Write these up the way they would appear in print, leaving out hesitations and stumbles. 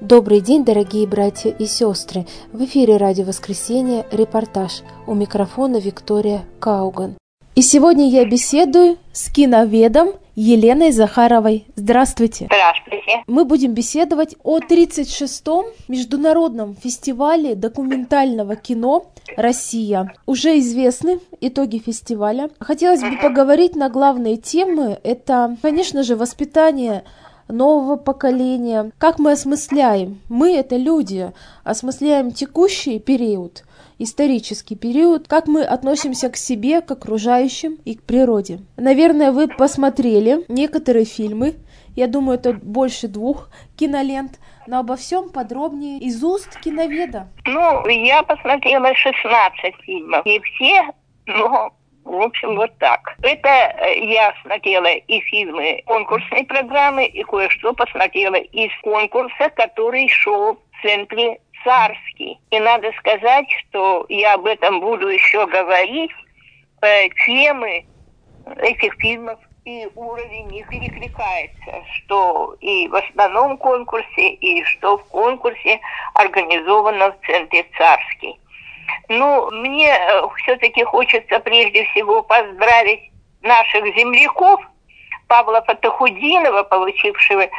Добрый день, дорогие братья и сестры! В эфире «Радио Воскресенье» репортаж. У микрофона Виктория Кауган. И сегодня я беседую с киноведом Еленой Захаровой. Здравствуйте! Здравствуйте! Мы будем беседовать о 36-м международном фестивале документального кино «Россия». Уже известны итоги фестиваля. Хотелось бы поговорить на главные темы. Это, конечно же, воспитание нового поколения. Как мы осмысляем? Мы, это люди, осмысляем текущий период, исторический период, как мы относимся к себе, к окружающим и к природе. Наверное, вы посмотрели некоторые фильмы, я думаю, это больше 2 кинолент, но обо всем подробнее из уст киноведа. Я посмотрела 16 фильмов, не все, но... В общем, вот так. Это я смотрела и фильмы конкурсной программы, и кое-что посмотрела из конкурса, который шел в центре «Царский». И надо сказать, что я об этом буду еще говорить. Темы этих фильмов и уровень их перекликается, что и в основном конкурсе, и что в конкурсе, организованном в центре «Царский». Мне все-таки хочется прежде всего поздравить наших земляков, Павла Фатахудинова, получившего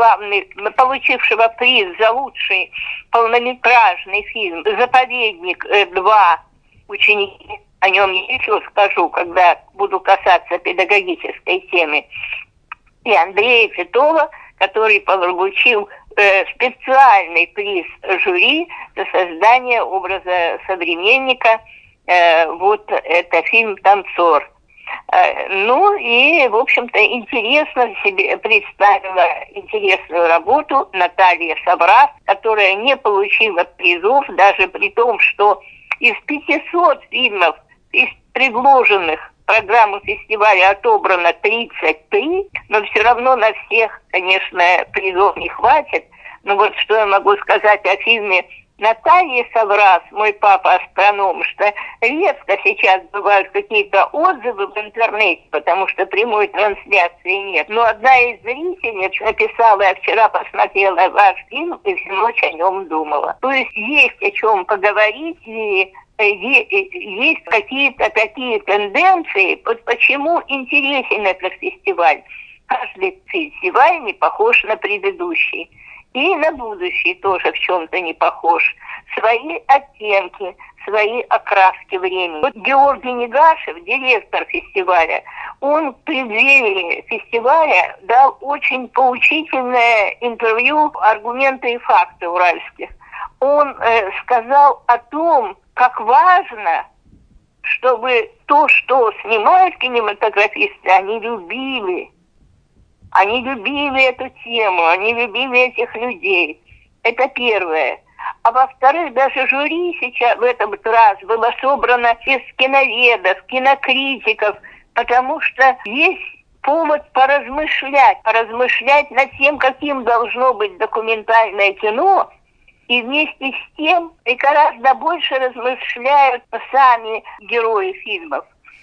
приз за лучший полнометражный фильм «Заповедник 2. Ученики». О нем я еще скажу, когда буду касаться педагогической темы. И Андрея Титова, который получил специальный приз жюри за создание образа современника. Это фильм «Танцор». В общем-то, интересно себе представила интересную работу Наталья Саврас, которая не получила призов, даже при том, что из 500 фильмов, из предложенных программу фестиваля отобрано 33, но все равно на всех, конечно, призов не хватит. Что я могу сказать о фильме Натальи Саврас, «Мой папа астроном», что редко сейчас бывают какие-то отзывы в интернете, потому что прямой трансляции нет. Но одна из зрительниц написала: «Я вчера посмотрела ваш фильм и всю ночь о нем думала». То есть есть о чем поговорить, и есть какие-то такие тенденции. Вот почему интересен этот фестиваль. Каждый фестиваль не похож на предыдущий. И на будущий тоже в чем-то не похож. Свои оттенки, свои окраски времени. Георгий Негашев, директор фестиваля, он в преддверии фестиваля дал очень поучительное интервью «Аргументы и факты уральских». Он сказал о том, как важно, чтобы то, что снимают кинематографисты, они любили. Они любили эту тему, они любили этих людей. Это первое. А во-вторых, даже жюри сейчас в этот раз было собрано из киноведов, кинокритиков, потому что есть повод поразмышлять над тем, каким должно быть документальное кино, и вместе с тем и гораздо больше размышляют сами герои фильмов.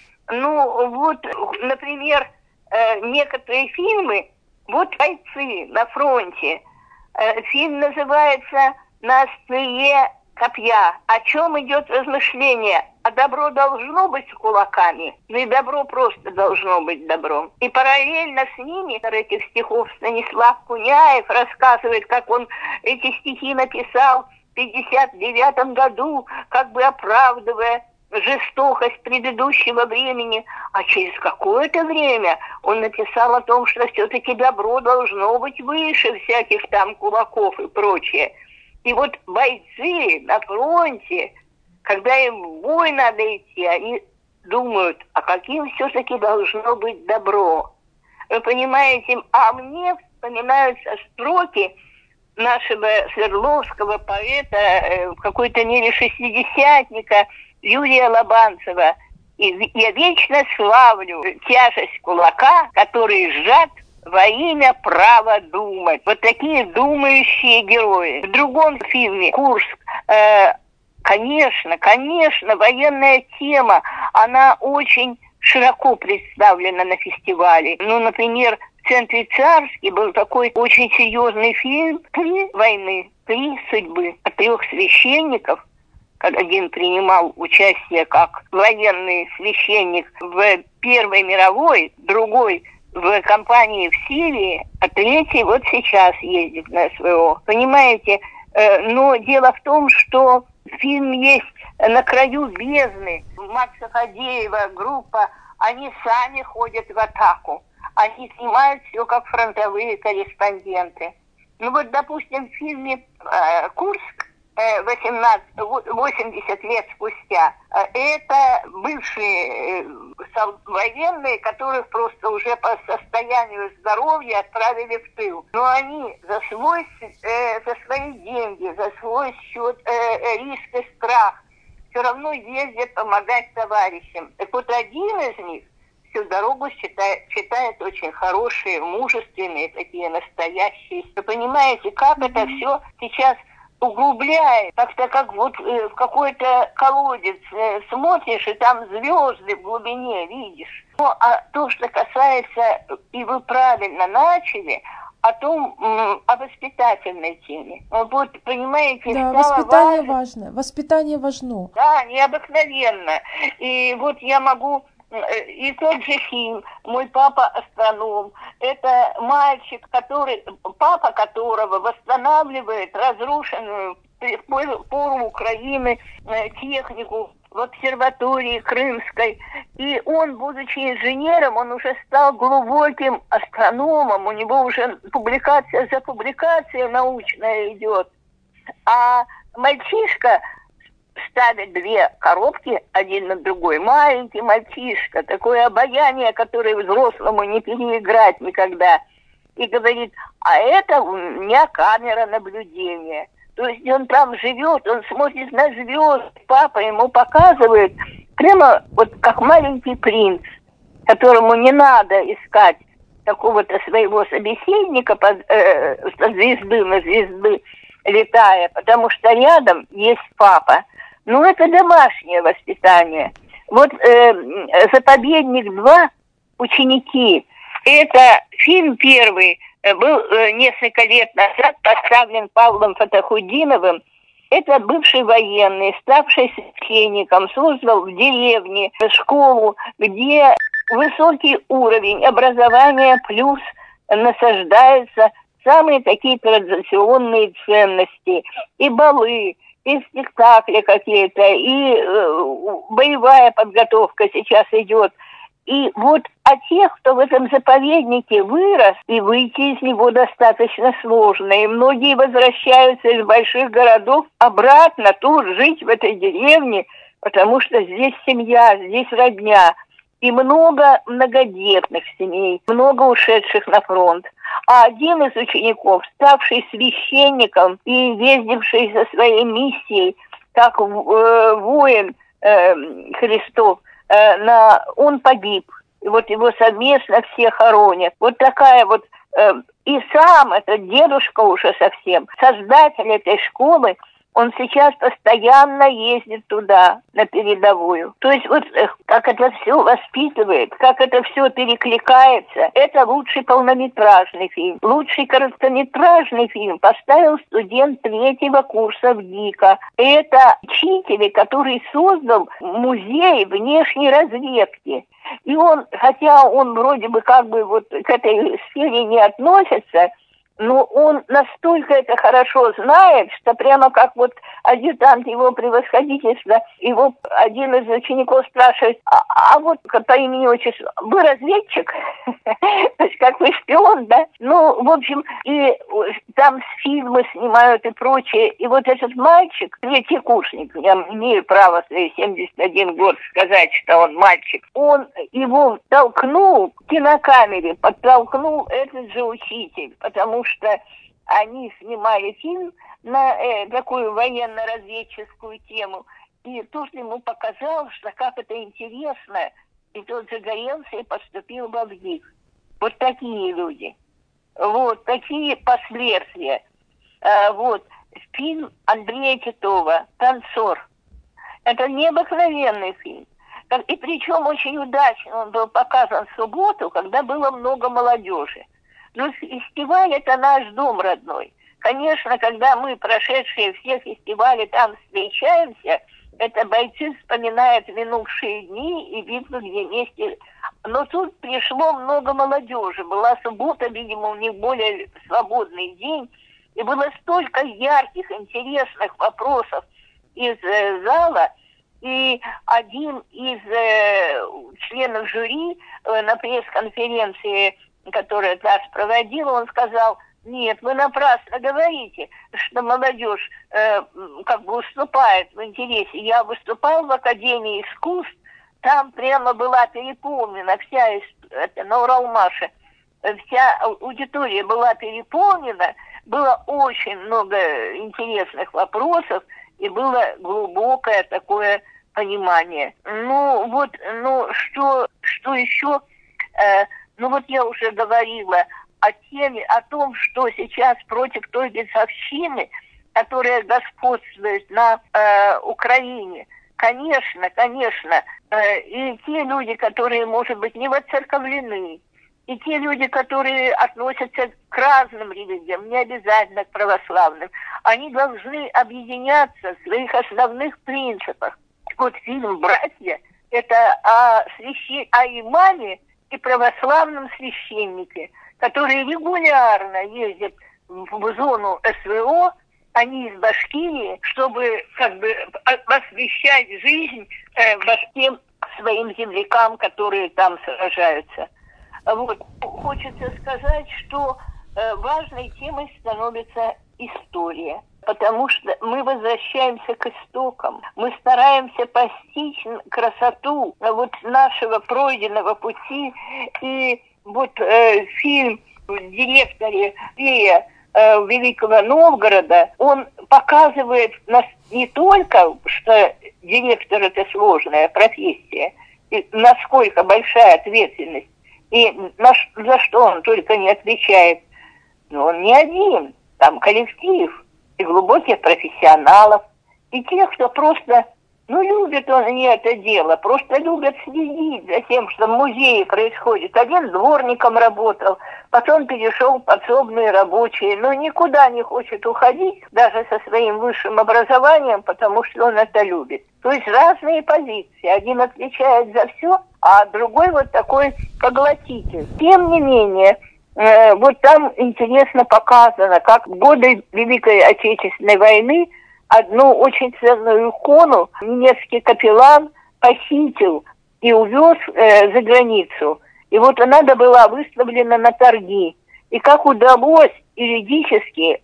Например, некоторые фильмы, «Бойцы на фронте». Фильм называется «На острие копья». О чем идет размышление? А добро должно быть с кулаками, и добро просто должно быть добром. И параллельно с ними, автор этих стихов Станислав Куняев рассказывает, как он эти стихи написал в 1959 году, как бы оправдывая жестокость предыдущего времени, а через какое-то время он написал о том, что все-таки добро должно быть выше всяких там кулаков и прочее. И бойцы на фронте, когда им в бой надо идти, они думают, а каким все-таки должно быть добро. Вы понимаете, а мне вспоминаются строки нашего Свердловского поэта, в какой-то мере шестидесятника, Юрия Лобанцева. И я вечно славлю тяжесть кулака, который сжат во имя права думать. Вот такие думающие герои. В другом фильме «Курск», конечно, военная тема, она очень широко представлена на фестивале. Например, в центре «Царский» был такой очень серьезный фильм «Три войны». 3 судьбы от 3 священников. Один принимал участие как военный священник в Первой мировой, другой в кампании в Сирии, а третий вот сейчас ездит на СВО. Понимаете? Но дело в том, что фильм есть «На краю бездны». Макса Фадеева, группа, они сами ходят в атаку. Они снимают все как фронтовые корреспонденты. Ну вот, допустим, в фильме «Курск» 80 лет спустя, это бывшие военные, которых просто уже по состоянию здоровья отправили в тыл. Но они за свои деньги, за свой счет, риск и страх все равно ездят помогать товарищам. Так вот, один из них всю дорогу читает очень хорошие, мужественные, такие настоящие. Вы понимаете, как это все сейчас углубляет, как-то как вот в какой-то колодец смотришь, и там звезды в глубине видишь. Ну, а то, что касается, и вы правильно начали, о том, о воспитательной теме. Вот, понимаете, Да, воспитание важно. Воспитание важно. Да, необыкновенно. И вот я могу... И тот же фильм «Мой папа астроном». Это мальчик, папа которого восстанавливает разрушенную в пору Украины технику в обсерватории Крымской. И он, будучи инженером, он уже стал глубоким астрономом. У него уже публикация за публикацией научная идет. А мальчишка ставит 2 коробки один на другой. Маленький мальчишка, такое обаяние, которое взрослому не переиграть никогда. И говорит, а это у меня камера наблюдения. То есть он там живет, он смотрит на звезды. Папа ему показывает прямо вот как маленький принц, которому не надо искать какого-то своего собеседника со звезды на звезды летая, потому что рядом есть папа. Ну, это домашнее воспитание. Вот «Заповедник 2. Ученики». Это фильм первый, был несколько лет назад поставлен Павлом Фатахудиновым. Это бывший военный, ставший священником, создал в деревне школу, где высокий уровень образования плюс насаждаются самые такие традиционные ценности. И балы, и спектакли какие-то, и боевая подготовка сейчас идет. И вот о тех, кто в этом заповеднике вырос, и выйти из него достаточно сложно. И многие возвращаются из больших городов обратно тут жить в этой деревне, потому что здесь семья, здесь родня. И много многодетных семей, много ушедших на фронт. А один из учеников, ставший священником и ездивший со своей миссией, как воин Христов, он погиб. И вот его совместно все хоронят. Вот такая вот... И сам этот дедушка уже совсем, создатель этой школы, он сейчас постоянно ездит туда, на передовую. То есть вот как это все воспитывает, как это все перекликается, это лучший полнометражный фильм. Лучший короткометражный фильм поставил студент 3-го курса в ГИКа. Это учитель, который создал музей внешней разведки. И он, хотя он вроде бы как бы вот к этой сфере не относится, но он настолько это хорошо знает, что прямо как вот адъютант его превосходительства, его один из учеников спрашивает, а вот по имени отчеству, вы разведчик? То есть как вы шпион, да? Ну, в общем, и там фильмы снимают и прочее. И вот этот мальчик, 3-й курсник, я имею право в свои 71 год сказать, что он мальчик, он его толкнул к кинокамере, подтолкнул этот же учитель, потому что они снимали фильм на такую военно-разведческую тему, и тут ему показалось, что как это интересно, и тот загорелся и поступил в ВГИК. Вот такие люди. Вот такие последствия. Вот фильм Андрея Титова «Танцор». Это необыкновенный фильм. И причем очень удачно он был показан в субботу, когда было много молодежи. Но фестиваль – это наш дом родной. конечно, когда мы, прошедшие все фестивали, там встречаемся, это бойцы вспоминают минувшие дни и битвы, где вместе. Но тут пришло много молодежи. Была суббота, видимо, у них более свободный день. И было столько ярких, интересных вопросов из зала. И один из членов жюри на пресс-конференции, которую ТАСС проводила, он сказал: нет, вы напрасно говорите, что молодежь как бы уступает в интересе. Я выступал в Академии искусств, там прямо была переполнена вся, на Уралмаше, вся аудитория была переполнена, было очень много интересных вопросов, и было глубокое такое понимание. Что еще? Я уже говорила о теме, о том, что сейчас против той бесовщины, которая господствует на Украине. Конечно, и те люди, которые, может быть, не воцерковлены, и те люди, которые относятся к разным религиям, не обязательно к православным, они должны объединяться в своих основных принципах. Вот фильм «Братья» – это о имаме и православном священнике, которые регулярно ездят в зону СВО, они из Башкирии, чтобы как бы освещать жизнь всем своим землякам, которые там сражаются. Вот. Хочется сказать, что важной темой становится история, потому что мы возвращаемся к истокам, мы стараемся постичь красоту нашего пройденного пути, и фильм «Директоре Великого Новгорода», он показывает нас не только, что директор – это сложная профессия, и насколько большая ответственность, и за что он только не отвечает. Но он не один, там коллектив и глубоких профессионалов, и тех, кто просто, любят они это дело, просто любят следить за тем, что в музее происходит. Один дворником работал, потом перешел в подсобные рабочие, но никуда не хочет уходить, даже со своим высшим образованием, потому что он это любит. То есть разные позиции. Один отвечает за все, а другой такой поглотитель. Тем не менее, там интересно показано, как в годы Великой Отечественной войны одну очень ценную икону немецкий капеллан похитил и увез за границу. И она была выставлена на торги. И как удалось юридически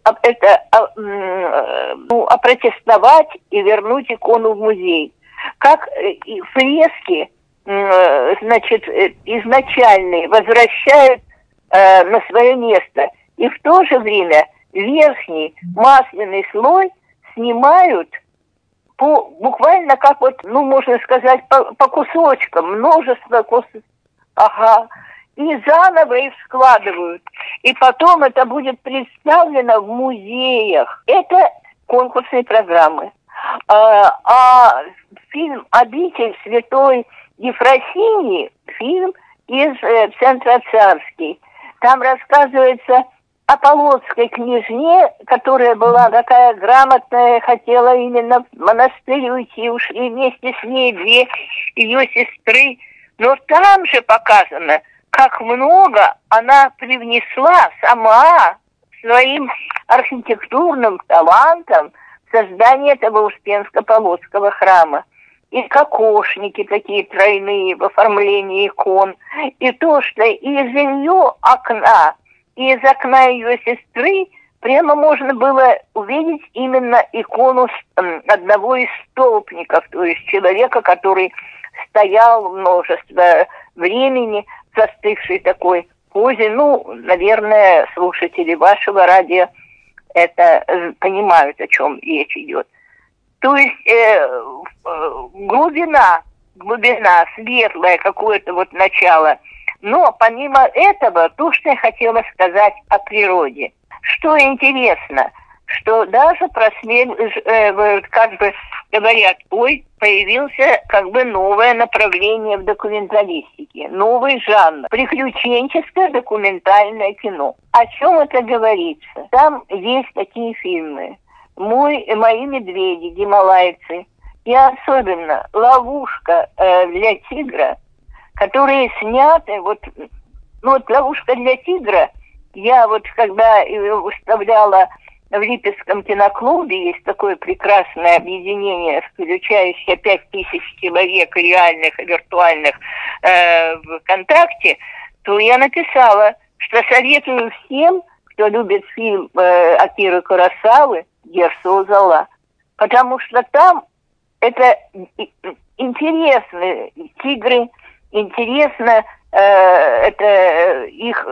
опротестовать и вернуть икону в музей. Как фрески, изначальные возвращают на свое место. И в то же время верхний масляный слой снимают буквально как можно сказать, по кусочкам, множество кусочков. Ага. И заново их складывают. И потом это будет представлено в музеях. Это конкурсные программы. А фильм «Обитель святой Ефросинии», фильм из Центра Царский. Там рассказывается о полоцкой княжне, которая была такая грамотная, хотела именно в монастырь уйти, ушли вместе с ней две ее сестры. Но там же показано, как много она привнесла сама своим архитектурным талантом в создание этого Успенско-Полоцкого храма. И кокошники такие тройные в оформлении икон. И то, что из ее окна, и из окна ее сестры прямо можно было увидеть именно икону одного из столпников, то есть человека, который стоял множество времени в застывшей такой позе. Наверное, слушатели вашего радио это понимают, о чем речь идет. То есть глубина, светлое какое-то начало. Но помимо этого, то, что я хотела сказать о природе. Что интересно, что даже говорят, ой, появился как бы новое направление в документалистике, новый жанр, приключенческое документальное кино. О чем это говорится? Там есть такие фильмы: «Мои медведи», «Гималайцы», и особенно «Ловушка для тигра», которые сняты, вот «Ловушка для тигра», я вот когда выставляла в Липецком киноклубе, есть такое прекрасное объединение, включающее 5000 человек реальных и виртуальных ВКонтакте, то я написала, что советую всем, кто любит фильм Акиры Куросавы «Дерсу Зола», потому что там это интересные тигры, интересно это их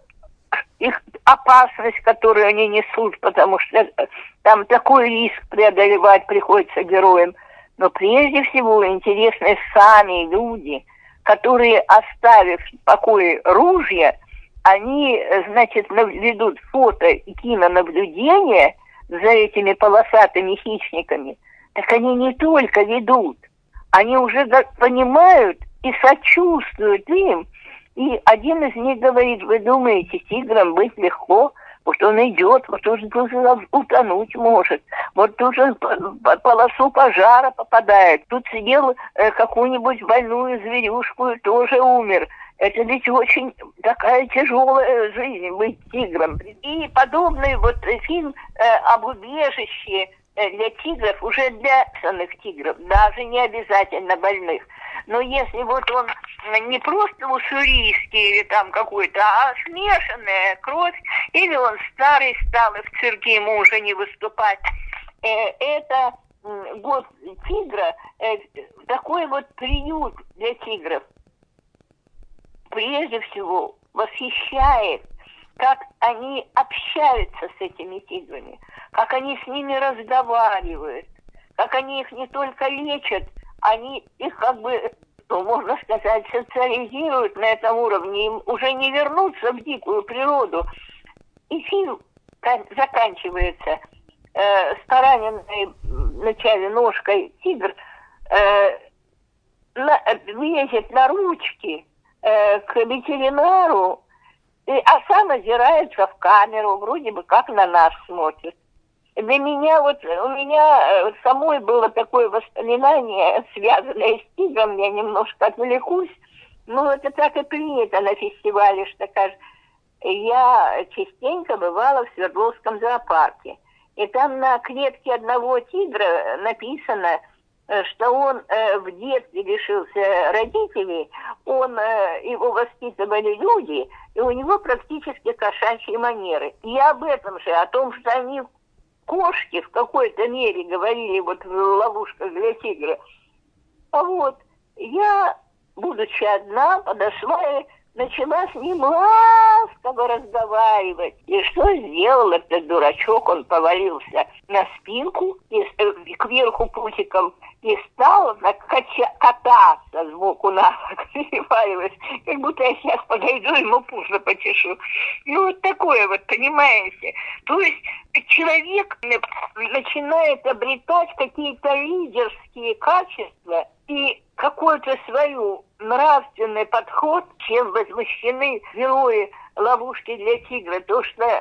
опасность, которую они несут, потому что там такой риск преодолевать приходится героям. Но прежде всего интересны сами люди, которые, оставив в покое ружья, они, значит, ведут фото и кинонаблюдение за этими полосатыми хищниками. Так они не только ведут, они уже понимают и сочувствуют им. И один из них говорит: вы думаете, тиграм быть легко? Вот он идет, вот он тоже утонуть может, вот тоже в полосу пожара попадает. Тут съел какую-нибудь больную зверюшку и тоже умер. Это ведь очень такая тяжелая жизнь, быть тигром. И подобный вот фильм об убежище для тигров, уже для псаных тигров, даже не обязательно больных. Но если вот он не просто уссурийский или там какой-то, а смешанная кровь, или он старый стал и в цирке ему уже не выступать, это год тигра, такой вот приют для тигров. Прежде всего восхищает, как они общаются с этими тиграми, как они с ними разговаривают, как они их не только лечат, они их как бы, можно сказать, социализируют на этом уровне, им уже не вернуться в дикую природу. И фильм заканчивается с пораненной в начале ножкой тигр, лезет на ручки к ветеринару, а сам озирается в камеру, вроде бы как на нас смотрит. Для меня у меня самой было такое воспоминание, связанное с тигром, я немножко отвлекусь, но это так и принято на фестивале, что кажется. Я частенько бывала в Свердловском зоопарке, и там на клетке одного тигра написано, что он в детстве лишился родителей, его воспитывали люди, и у него практически кошачьи манеры. И об этом же, о том, что они кошки в какой-то мере говорили вот в «Ловушках для тигра». А вот я, будучи одна, подошла и начала с ним ласково разговаривать. И что сделал этот дурачок? Он повалился на спинку и кверху путиком и стал кататься сбоку на бок, переваливаясь, как будто я сейчас подойду, ему пузо почешу. Ну, вот такое вот, понимаете? То есть человек начинает обретать какие-то лидерские качества и какой-то свой нравственный подход, чем возмущены герои «Ловушки для тигра», то, что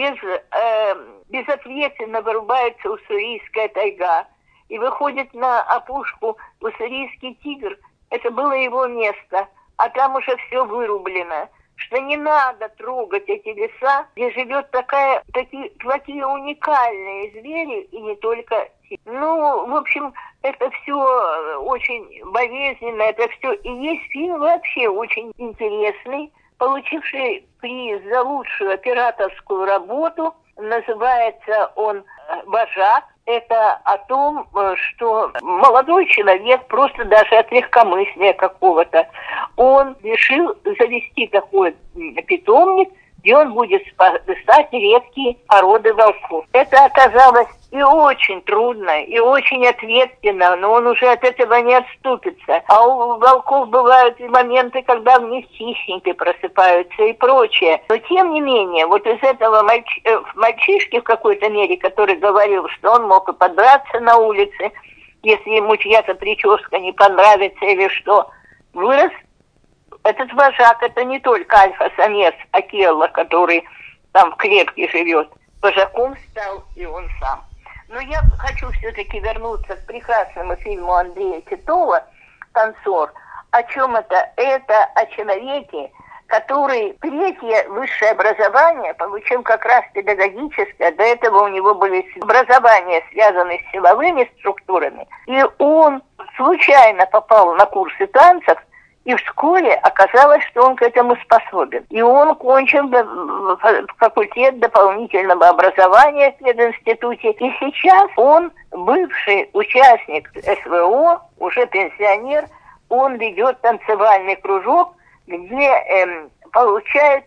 безответственно вырубается уссурийская тайга и выходит на опушку уссурийский тигр. Это было его место, а там уже все вырублено. Что не надо трогать эти леса, где живет такие уникальные звери, и не только. Ну, в общем, это все очень болезненно, это все. И есть фильм вообще очень интересный, получивший приз за лучшую операторскую работу. Называется он «Вожак». Это о том, что молодой человек, просто даже от легкомыслия какого-то, он решил завести такой питомник, где он будет спасать редкие породы волков. Это оказалось и очень трудно, и очень ответственно, но он уже от этого не отступится. А у волков бывают и моменты, когда в них хищники просыпаются и прочее. Но тем не менее, вот из этого мальчишки в какой-то мере, который говорил, что он мог и подраться на улице, если ему чья-то прическа не понравится или что. Вырос этот вожак, это не только альфа-самец Акелла, который там в клетке живет. Вожаком стал и он сам. Но я хочу все-таки вернуться к прекрасному фильму Андрея Титова «Танцор». О чем это? Это о человеке, который третье высшее образование получил как раз педагогическое. До этого у него были образования, связанные с силовыми структурами. И он случайно попал на курсы танцев, и вскоре оказалось, что он к этому способен. И он кончил факультет дополнительного образования в пединституте. И сейчас он, бывший участник СВО, уже пенсионер, он ведет танцевальный кружок, где получают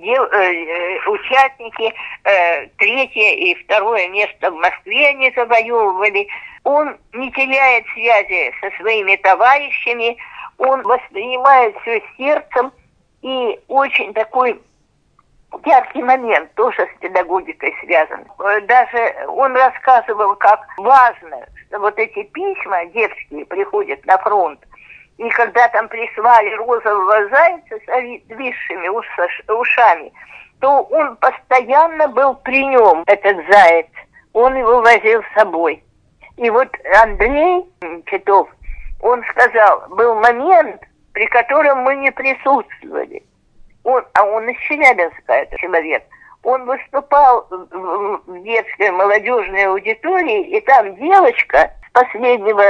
участники третье и второе место в Москве они завоевывали. Он не теряет связи со своими товарищами, он воспринимает все сердцем, и очень такой яркий момент тоже с педагогикой связан. Даже он рассказывал, как важно, что вот эти письма детские приходят на фронт, и когда там прислали розового зайца с отвисшими ушами, то он постоянно был при нем, этот заяц. Он его возил с собой. И вот Андрей Титов, он сказал, был момент, при котором мы не присутствовали. Он из Челябинска, этот человек. Он выступал в детской молодежной аудитории, и там девочка с последнего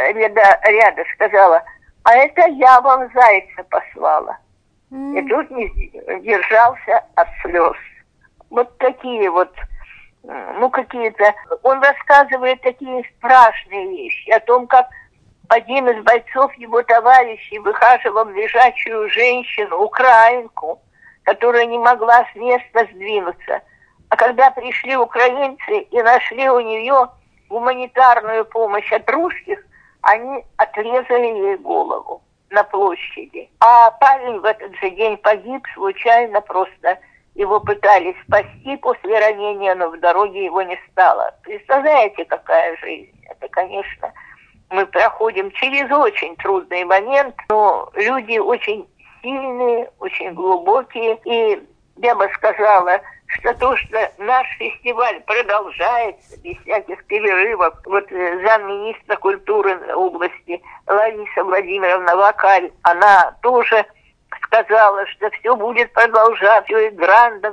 ряда сказала: а это я вам зайца послала. И тут не держался от слез. Вот такие вот, какие-то... Он рассказывает такие страшные вещи о том, как один из бойцов его товарищей выхаживал лежачую женщину, украинку, которая не могла с места сдвинуться. А когда пришли украинцы и нашли у нее гуманитарную помощь от русских, они отрезали ей голову на площади. А парень в этот же день погиб случайно, просто его пытались спасти после ранения, но в дороге его не стало. Представляете, какая жизнь? Это, конечно, мы проходим через очень трудный момент, но люди очень сильные, очень глубокие. И я бы сказала, что то, что наш фестиваль продолжается без всяких перерывов. Вот замминистра культуры области Лариса Владимировна Вакарь, она тоже сказала, что все будет продолжаться, и гранды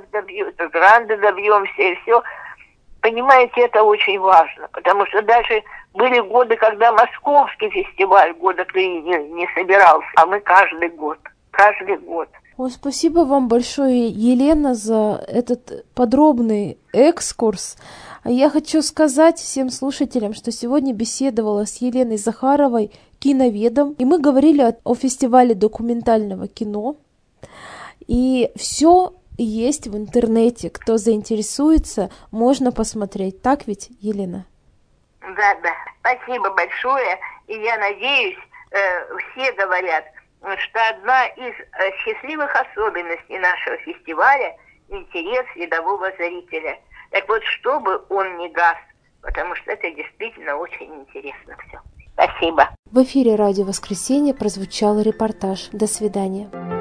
добьемся, и все. Понимаете, это очень важно, потому что даже были годы, когда московский фестиваль года 3 не собирался, а мы каждый год. Ой, спасибо вам большое, Елена, за этот подробный экскурс. А я хочу сказать всем слушателям, что сегодня беседовала с Еленой Захаровой, киноведом, и мы говорили о фестивале документального кино. И все есть в интернете. Кто заинтересуется, можно посмотреть. Так ведь, Елена? Да. Спасибо большое. И я надеюсь, все говорят, что одна из счастливых особенностей нашего фестиваля – интерес рядового зрителя. Так вот, чтобы он не гас, потому что это действительно очень интересно все. Спасибо. В эфире «Радио Воскресенье» прозвучал репортаж. До свидания.